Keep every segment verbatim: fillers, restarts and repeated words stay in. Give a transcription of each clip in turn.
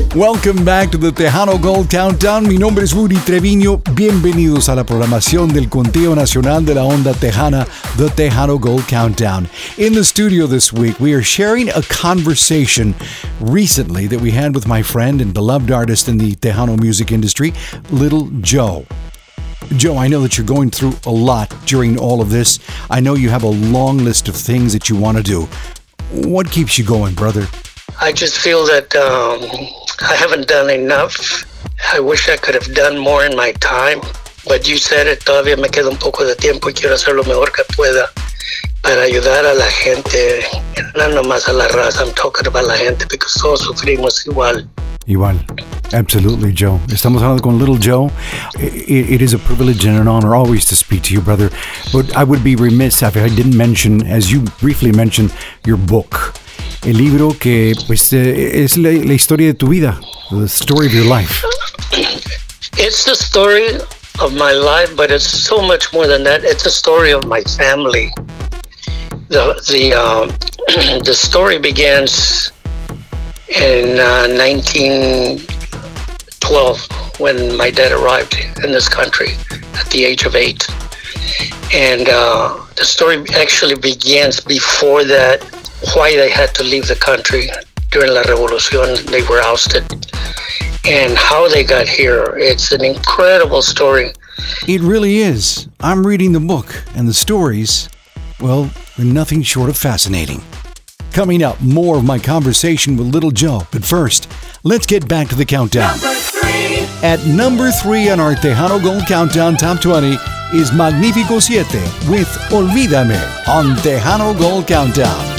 Welcome back to the Tejano Gold Countdown. Mi nombre es Rudy Treviño. Bienvenidos a la programación del Conteo Nacional de la Onda Tejana, the Tejano Gold Countdown. In the studio this week, we are sharing a conversation recently that we had with my friend and beloved artist in the Tejano music industry, Little Joe. Joe, I know that you're going through a lot during all of this. I know you have a long list of things that you want to do. What keeps you going, brother? I just feel that um, I haven't done enough. I wish I could have done more in my time. But you said it, todavía me queda un poco de tiempo y quiero hacer lo mejor que pueda para ayudar a la gente, no nomás a la raza. I'm talking about la gente because todos sufrimos igual. Igual. Absolutely, Joe. Estamos hablando con Little Joe. It, it is a privilege and an honor always to speak to you, brother. But I would be remiss if I didn't mention, as you briefly mentioned, your book. El libro que pues eh, es la, la historia de tu vida, the story of your life. It's the story of my life, but it's so much more than that. It's a story of my family. The the um, the story begins in uh, nineteen twelve when my dad arrived in this country at the age of eight, and uh, the story actually begins before that. Why they had to leave the country during La Revolución, they were ousted, and how they got here. It's an incredible story. It really is. I'm reading the book, and the stories, well, they're nothing short of fascinating. Coming up, more of my conversation with Little Joe. But first, let's get back to the countdown. Number three. At number three on our Tejano Gold Countdown Top twenty is Magnifico siete with Olvídame on Tejano Gold Countdown.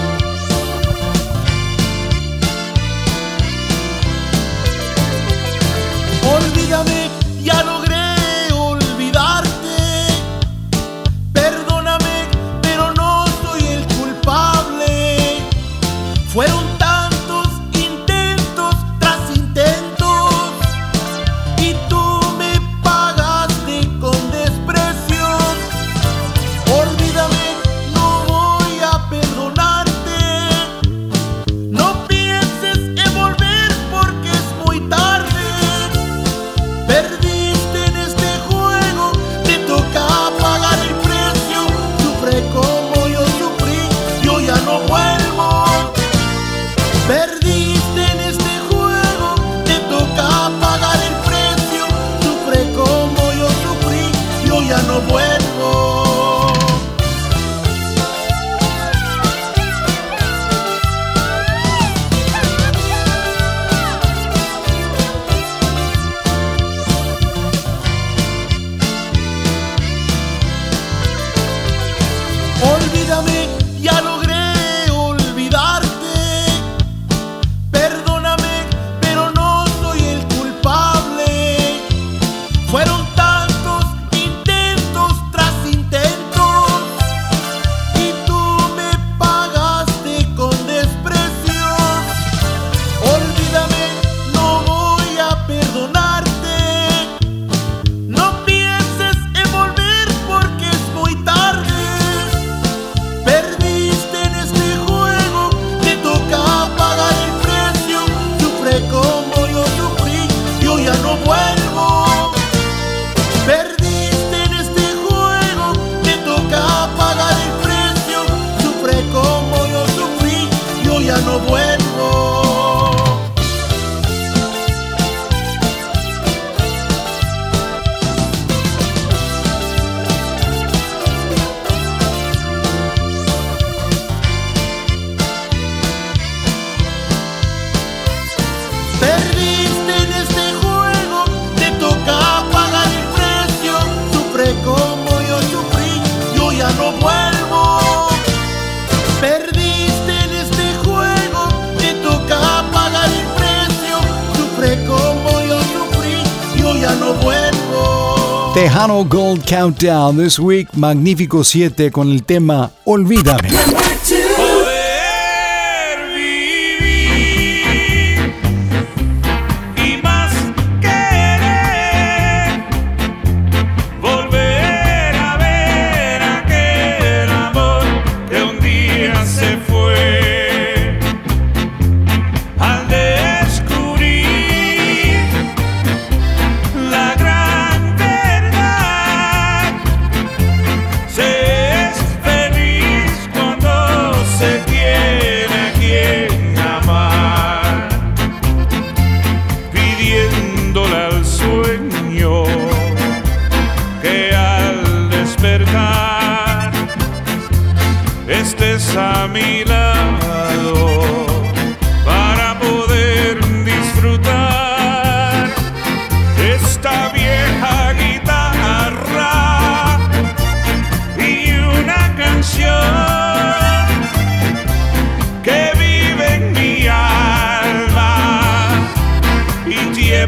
Olvídame, ya logré olvidarte. Perdóname, pero no soy el culpable. Fueron tantos intentos tras intentos y tú me pagaste con desprecio. Olvídame, no voy a perdonarte. No pienses en volver porque es muy tarde. Perdiste en este juego, te toca pagar el precio. Sufre como yo sufrí, yo ya no vuelvo. Perdiste en este juego, te toca pagar el precio. Sufre como yo sufrí, yo ya no vuelvo. Olvídame, ya logré olvidarte. Perdóname, pero no soy el culpable. Fueron tantos intentos tras intentos y tú me pagaste con desprecio. Olvídame, no voy a perdonarte. No pienses en volver porque es muy tarde. Perdiste en este juego, te toca pagar el precio. Sufre como yo sufrí, yo ya no vuelvo. Perdiste en este juego, te toca pagar el precio. Sufre como yo sufrí, yo ya no vuelvo. Perdiste en este juego, te toca pagar el precio. Sufre como yo sufrí, yo ya no vuelvo. Perdiste en este juego, te toca pagar el precio. Sufre como yo sufrí, yo ya no vuelvo. Tejano Gold Countdown this week, Magnifico siete con el tema Olvídame. Number two. Poder vivir y más querer, volver a ver aquel amor que un día se fue, al descubrir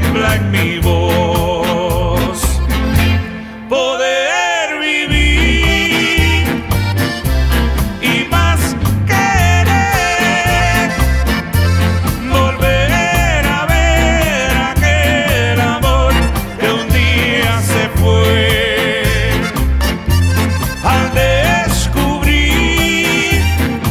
tiembla en mi voz. Poder vivir y más querer, volver a ver aquel amor que un día se fue. Al descubrir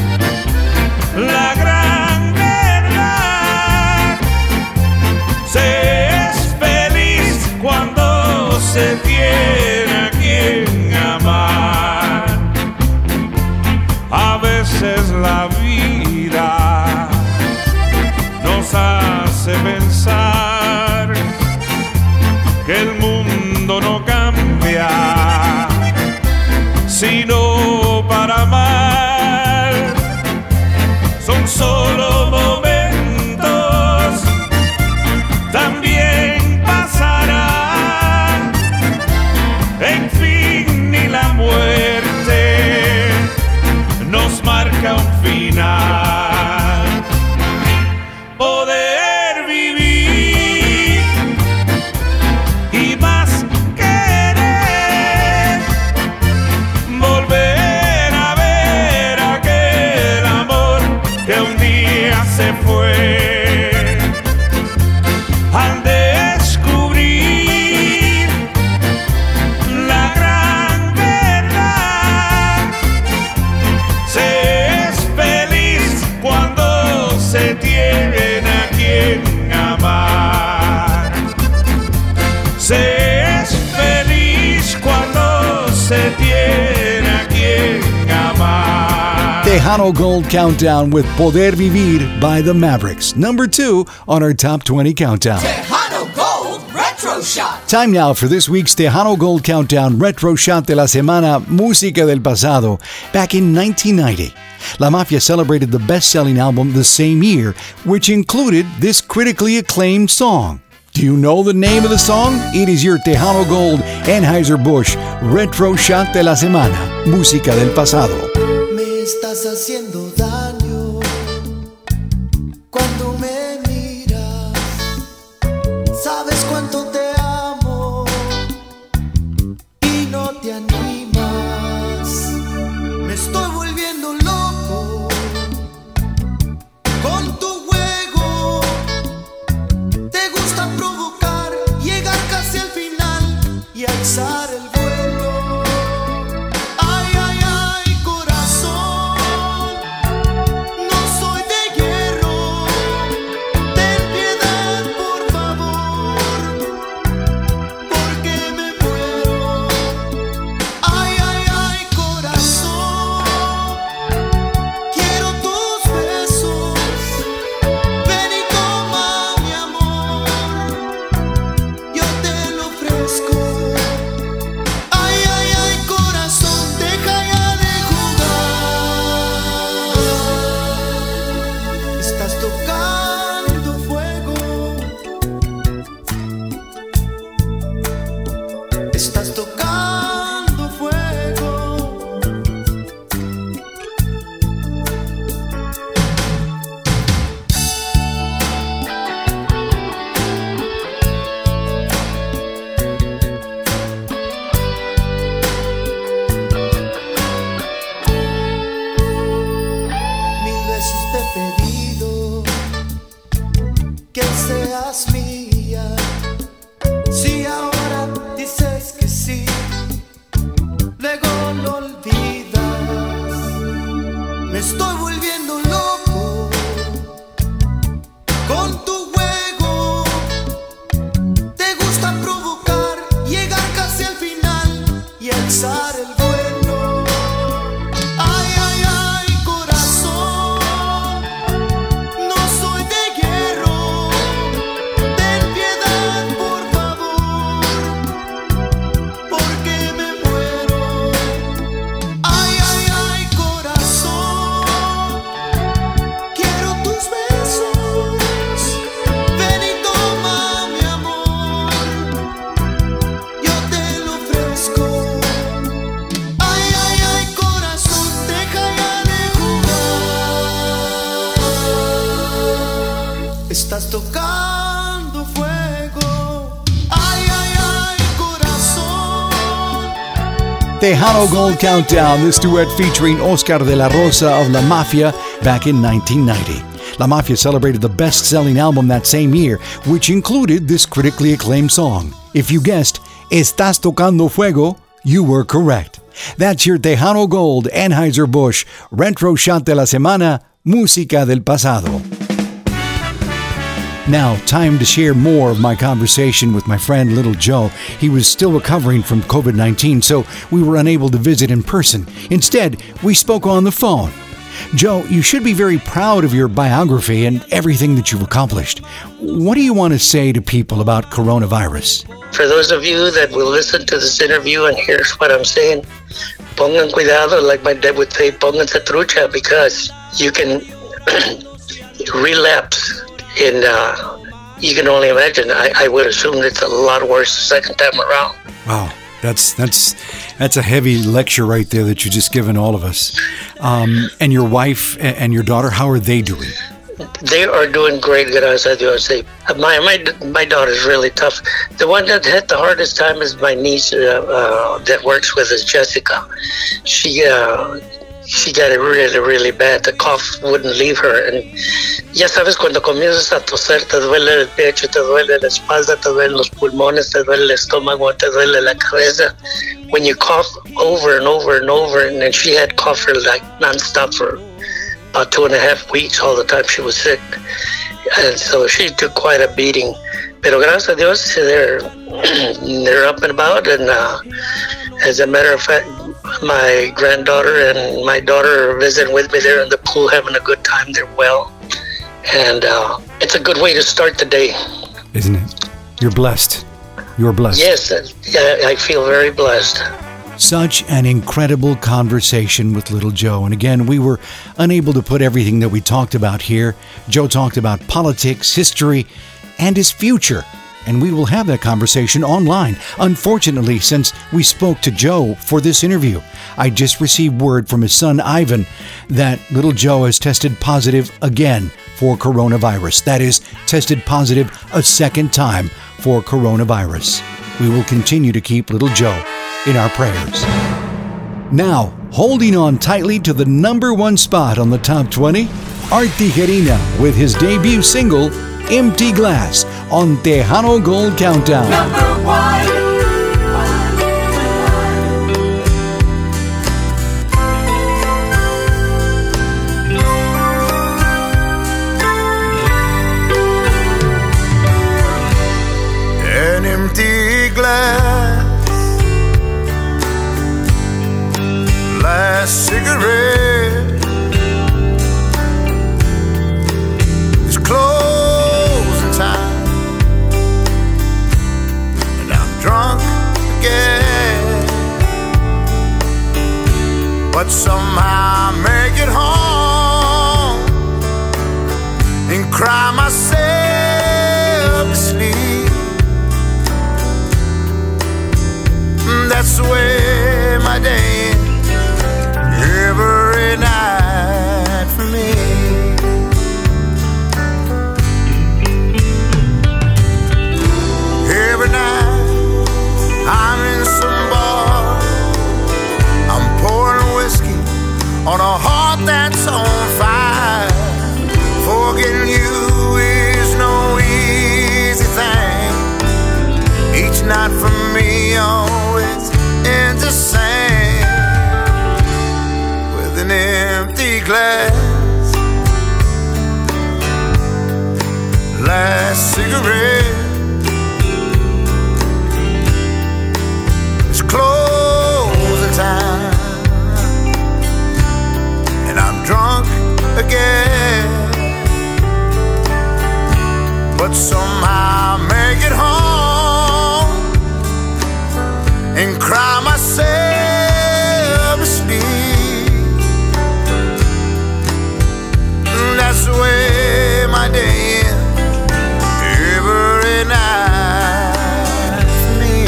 la gran verdad, se es feliz cuando se tiene a quien amar. A veces la vida nos hace pensar que el mundo no cambia, sino para mal. Son solo momentos, también pasará. En fin, ni la muerte nos marca un final. Poder vivir y más querer, volver a ver aquel amor que un día se fue. Al descubrir la gran verdad, se es feliz cuando se tiene a quien amar. Se es feliz cuando se tiene a quien amar. Tejano Gold Countdown with Poder Vivir by the Mavericks. Number two on our Top twenty Countdown. Tejano Gold Retro Shot. Time now for this week's Tejano Gold Countdown Retro Shot de la Semana, Música del Pasado. Back in nineteen ninety, La Mafia celebrated the best-selling album the same year, which included this critically acclaimed song. Do you know the name of the song? It is your Tejano Gold Anheuser-Busch Retro Shot de la Semana, Música del Pasado. Me estás haciendo daño cuando me miras. Sabes cuánto te amo y no te animas. Me estoy volviendo loco con tu juego. Te gusta provocar, llegar casi al final y alzar el vuelo. Ay, ay, ay, corazón, no soy de hierro. Ten piedad, por favor, porque me muero. Ay, ay, ay, corazón, quiero tus besos. Ven y toma mi amor, yo te lo ofrezco. Ay, ay, ay, corazón, deja ya de jugar. Estás tocando fuego. Estás tocando fuego. Mil veces te he pedido que seas mía. Si ahora dices que sí, luego lo olvidas. Me estoy volviendo loco con tu juego. Te gusta provocar, llegar casi al final y alzar el vuelo. Ay, ay, ay, corazón, no soy de hierro. Ten piedad, por favor, porque me muero. Ay, ay, ay, corazón, quiero tus besos. Ven y toma mi amor, yo te lo ofrezco. Ay, ay, ay, corazón, deja ya de jugar. Estás tocando fuego. Tejano Gold Countdown, this duet featuring Oscar de la Rosa of La Mafia back in nineteen ninety. La Mafia celebrated the best-selling album that same year, which included this critically acclaimed song. If you guessed, Estás Tocando Fuego, you were correct. That's your Tejano Gold Anheuser-Busch Retro Shot de la Semana, Música del Pasado. Now, time to share more of my conversation with my friend Little Joe. He was still recovering from covid nineteen, so we were unable to visit in person. Instead, we spoke on the phone. Joe, you should be very proud of your biography and everything that you've accomplished. What do you want to say to people about coronavirus? For those of you that will listen to this interview and here's what I'm saying, pongan cuidado, like my dad would say, pónganse trucha, because you can relapse. And uh, you can only imagine. I, I would assume it's a lot worse the second time around. Wow, that's that's that's a heavy lecture right there that you just given all of us. Um, and your wife and your daughter, how are they doing? They are doing great, gracias a Dios. My my my daughter's really tough. The one that had the hardest time is my niece uh, uh, that works with us, Jessica. She uh, she got it really, really bad. The cough wouldn't leave her, and ya sabes, cuando comienzas a toser, te duele el pecho, te duele la espalda, te duelen los pulmones, te duele el estómago, te duele la cabeza. When you cough over and over and over, and then she had cough for like nonstop for about two and a half weeks, all the time she was sick. And so she took quite a beating. Pero gracias a Dios, they're, they're up and about. And uh, as a matter of fact, my granddaughter and my daughter are visiting with me. They're in the pool having a good time. They're well. And uh, it's a good way to start the day. Isn't it? You're blessed. You're blessed. Yes, I feel very blessed. Such an incredible conversation with Little Joe. And again, we were unable to put everything that we talked about here. Joe talked about politics, history, and his future. And we will have that conversation online. Unfortunately, since we spoke to Joe for this interview, I just received word from his son Ivan that Little Joe has tested positive again for coronavirus. That is, tested positive a second time for coronavirus. We will continue to keep Little Joe in our prayers. Now, holding on tightly to the number one spot on the top twenty, Art Tijerina with his debut single, Empty Glass, on Tejano Gold Countdown. Number one. An empty glass, last cigarette is closing time, and I'm drunk again, but somehow I make it home and cry myself to sleep. That's the way my day ends every night for me. Every night I'm in some bar, I'm pouring whiskey on a heart that's on fire. Forgetting you is no easy thing. Each night for me always ends the same, with an empty glass, last cigarette is closing time, and I'm drunk again, but somehow I make it home and cry myself to sleep. That's the way my day ends every night for me.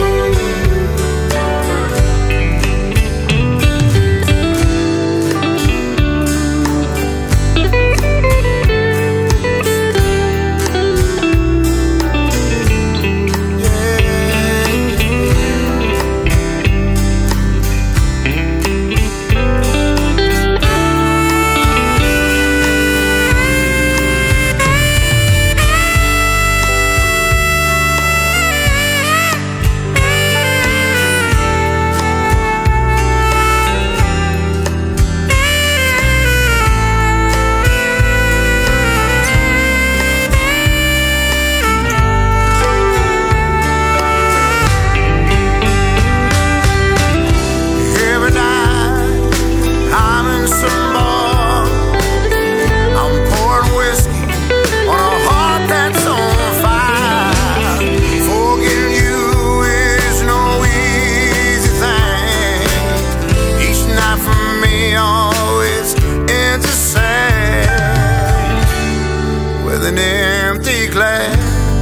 with an empty glass.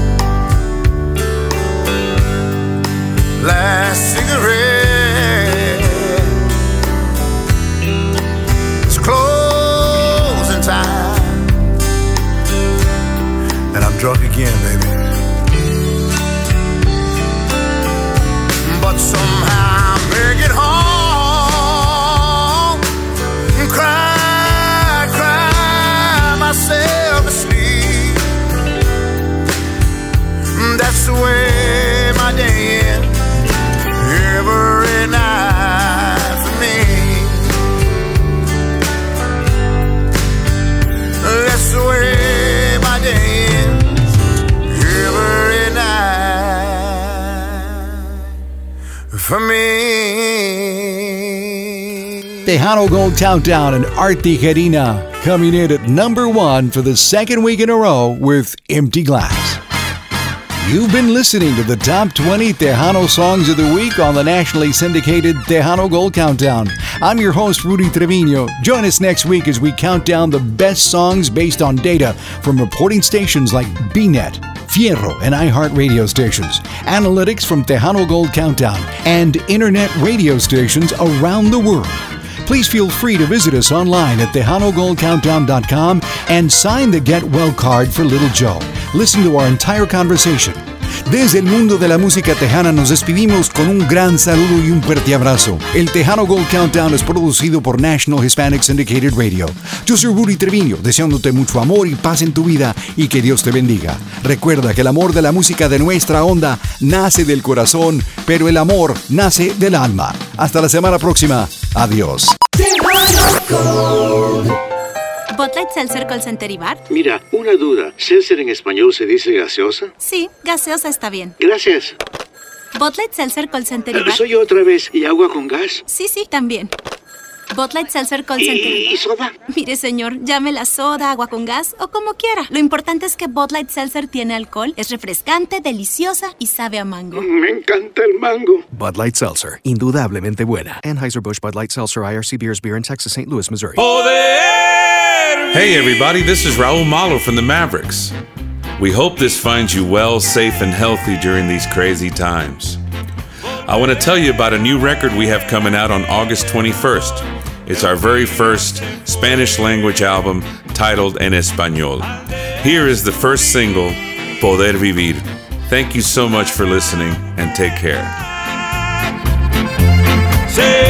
Last cigarette, it's closing time, and I'm drunk again, baby. But somehow I make it home and cry, cry myself asleep. That's the way my day ends every night for me. That's the way my day ends every night for me. Tejano Gold Countdown and Art Tijerina coming in at number one for the second week in a row with Empty Glass. You've been listening to the top twenty Tejano songs of the week on the nationally syndicated Tejano Gold Countdown. I'm your host, Rudy Trevino. Join us next week as we count down the best songs based on data from reporting stations like B net, Fierro, and iHeart radio stations, analytics from Tejano Gold Countdown, and internet radio stations around the world. Please feel free to visit us online at tejano gold countdown dot com and sign the Get Well card for Little Joe. Listen to our entire conversation. Desde el mundo de la música tejana nos despedimos con un gran saludo y un fuerte abrazo. El Tejano Gold Countdown es producido por National Hispanic Syndicated Radio. Yo soy Rudy Treviño, deseándote mucho amor y paz en tu vida y que Dios te bendiga. Recuerda que el amor de la música de nuestra onda nace del corazón, pero el amor nace del alma. Hasta la semana próxima. Adiós. ¿Bud Light Seltzer Call Center y Bar? Mira, una duda. ¿Seltzer en español se dice gaseosa? Sí, gaseosa está bien. Gracias. ¿Bud Light Seltzer Call Center y Bar? Soy yo otra vez. ¿Y agua con gas? Sí, sí, también. Bud Light Seltzer Call Center y Bar. ¿Y soda? Mire, señor, llame la soda, agua con gas o como quiera. Lo importante es que Bud Light Seltzer tiene alcohol, es refrescante, deliciosa y sabe a mango. Me encanta el mango. Bud Light Seltzer, indudablemente buena. Anheuser-Busch Bud Light Seltzer, I R C Beers, beer in Texas, Saint Louis, Missouri. Hey everybody, this is Raul Malo from the Mavericks. We hope this finds you well, safe, and healthy during these crazy times. I want to tell you about a new record we have coming out on August twenty-first. It's our very first Spanish language album titled En Español. Here is the first single, Poder Vivir. Thank you so much for listening and take care. Say